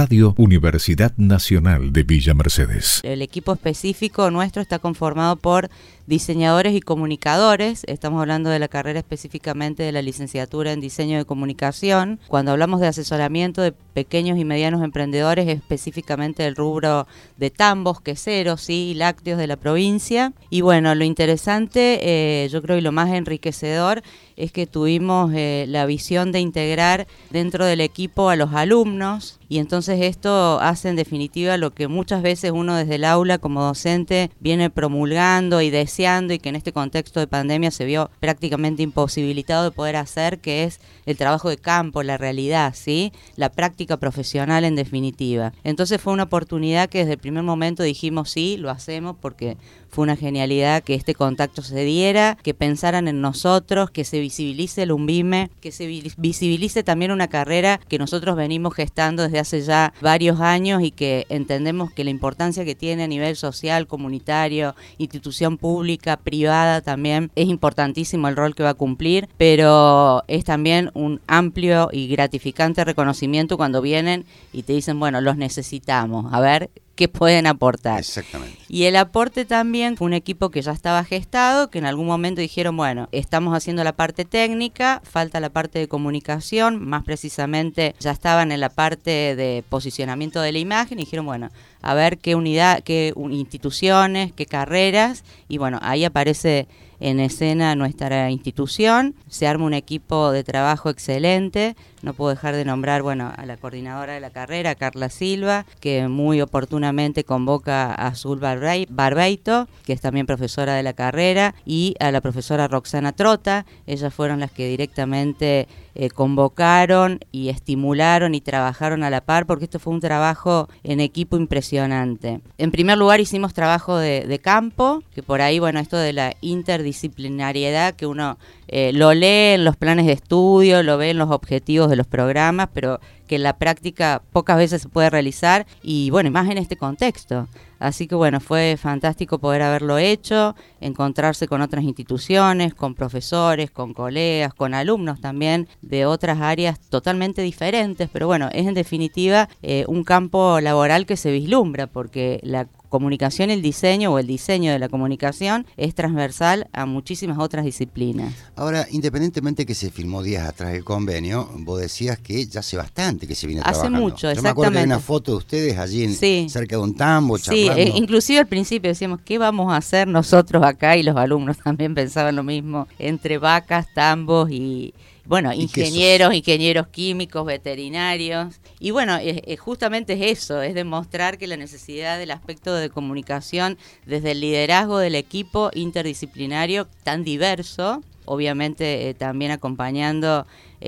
Radio Universidad Nacional de Villa Mercedes. El equipo específico nuestro está conformado por diseñadores y comunicadores. Estamos hablando de la carrera específicamente de la licenciatura en diseño de comunicación. Cuando hablamos de asesoramiento de pequeños y medianos emprendedores, específicamente del rubro de tambos, queseros, y lácteos de la provincia. Y bueno, lo interesante, yo creo, y lo más enriquecedor, es que tuvimos la visión de integrar dentro del equipo a los alumnos, y entonces esto hace en definitiva lo que muchas veces uno desde el aula como docente viene promulgando y deseando, y que en este contexto de pandemia se vio prácticamente imposibilitado de poder hacer, que es el trabajo de campo, la realidad, ¿sí? La práctica profesional en definitiva. Entonces fue una oportunidad que desde el primer momento dijimos sí, lo hacemos, porque fue una genialidad que este contacto se diera, que pensaran en nosotros, que se visibilice el UNVIME, que se visibilice también una carrera que nosotros venimos gestando desde hace ya varios años y que entendemos que la importancia que tiene a nivel social, comunitario, institución pública, privada también, es importantísimo el rol que va a cumplir, pero es también un amplio y gratificante reconocimiento cuando vienen y te dicen, bueno, los necesitamos, a ver qué pueden aportar. Exactamente. Y el aporte también fue un equipo que ya estaba gestado, que en algún momento dijeron, bueno, estamos haciendo la parte técnica, falta la parte de comunicación, más precisamente ya estaban en la parte de posicionamiento de la imagen, y dijeron, bueno, a ver qué unidad, qué instituciones, qué carreras, y bueno, ahí aparece en escena nuestra institución, se arma un equipo de trabajo excelente. No puedo dejar de nombrar, bueno, a la coordinadora de la carrera, Carla Silva, que muy oportunamente convoca a Azul Barbeito, que es también profesora de la carrera, y a la profesora Roxana Trota. Ellas fueron las que directamente convocaron y estimularon y trabajaron a la par, porque esto fue un trabajo en equipo impresionante. En primer lugar hicimos trabajo de campo, que por ahí, bueno, esto de la interdisciplinariedad, que uno lo lee en los planes de estudio, lo ve en los objetivos de los programas, pero que en la práctica pocas veces se puede realizar, y bueno, más en este contexto. Así que bueno, fue fantástico poder haberlo hecho, encontrarse con otras instituciones, con profesores, con colegas, con alumnos también de otras áreas totalmente diferentes, pero bueno, es en definitiva un campo laboral que se vislumbra, porque la comunicación y el diseño, o el diseño de la comunicación, es transversal a muchísimas otras disciplinas. Ahora, independientemente que se firmó días atrás el convenio, vos decías que ya hace bastante que se viene trabajando. Hace mucho, Yo me acuerdo de exactamente. una foto de ustedes allí Sí. cerca de un tambo, charlando. Sí, inclusive al principio decíamos, ¿qué vamos a hacer nosotros acá? Y los alumnos también pensaban lo mismo, entre vacas, tambos y... Bueno, ingenieros químicos, veterinarios. Y bueno, justamente es eso, es demostrar que la necesidad del aspecto de comunicación desde el liderazgo del equipo interdisciplinario tan diverso, obviamente también acompañando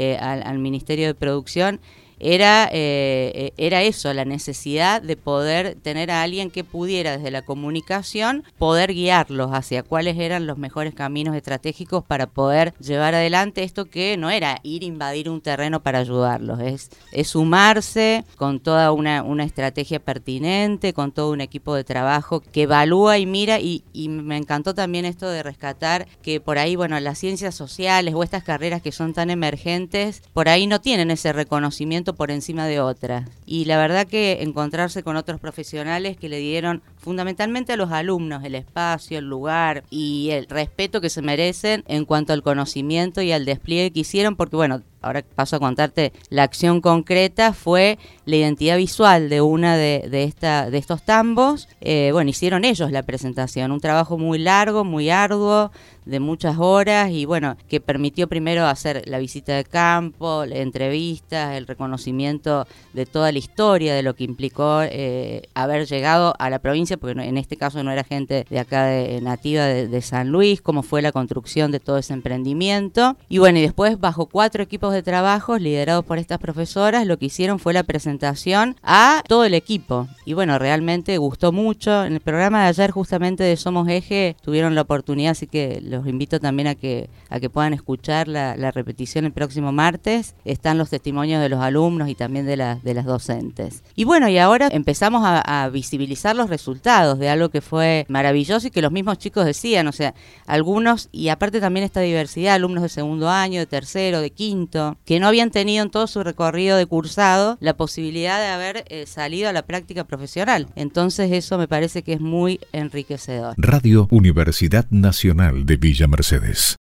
al Ministerio de Producción, era eso, la necesidad de poder tener a alguien que pudiera desde la comunicación poder guiarlos hacia cuáles eran los mejores caminos estratégicos para poder llevar adelante esto, que no era ir a invadir un terreno para ayudarlos, es sumarse con toda una estrategia pertinente, con todo un equipo de trabajo que evalúa y mira, y me encantó también esto de rescatar que por ahí, bueno, las ciencias sociales o estas carreras que son tan emergentes, por ahí no tienen ese reconocimiento por encima de otras, y la verdad que encontrarse con otros profesionales que le dieron fundamentalmente a los alumnos el espacio, el lugar y el respeto que se merecen en cuanto al conocimiento y al despliegue que hicieron, porque bueno, ahora paso a contarte, la acción concreta fue la identidad visual de una de estos tambos. Bueno, hicieron ellos la presentación, un trabajo muy largo, muy arduo, de muchas horas, y bueno, que permitió primero hacer la visita de campo, entrevistas, el reconocimiento de toda la historia de lo que implicó haber llegado a la provincia, porque en este caso no era gente de acá nativa de San Luis, cómo fue la construcción de todo ese emprendimiento. Y bueno, y después bajo 4 equipos de trabajo liderados por estas profesoras, lo que hicieron fue la presentación a todo el equipo, y bueno, realmente gustó mucho. En el programa de ayer justamente de Somos Eje tuvieron la oportunidad, así que los invito también a que puedan escuchar la repetición el próximo martes. Están los testimonios de los alumnos y también de las docentes. Y bueno, y ahora empezamos a visibilizar los resultados de algo que fue maravilloso y que los mismos chicos decían, o sea, algunos, y aparte también esta diversidad, alumnos de segundo año, de tercero, de quinto, tenido, que no habían tenido en todo su recorrido de cursado la posibilidad de haber salido a la práctica profesional. Entonces eso me parece que es muy enriquecedor. Radio Universidad Nacional de Villa Mercedes.